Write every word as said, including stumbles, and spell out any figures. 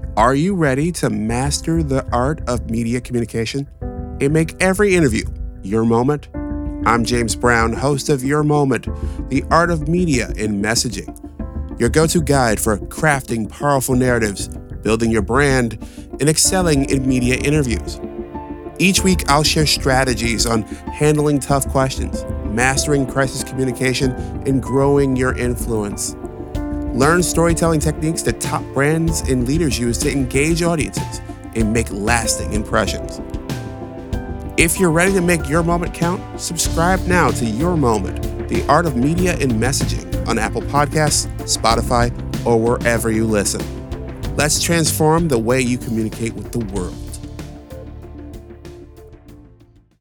Are you ready to master the art of media communication and make every interview your moment? I'm James Brown, host of Your Moment, the art of media and messaging, your go-to guide for crafting powerful narratives, building your brand, and excelling in media interviews. Each week, I'll share strategies on handling tough questions, mastering crisis communication, and growing your influence. Learn storytelling techniques that top brands and leaders use to engage audiences and make lasting impressions. If you're ready to make your moment count, subscribe now to Your Moment, the art of media and messaging on Apple Podcasts, Spotify, or wherever you listen. Let's transform the way you communicate with the world.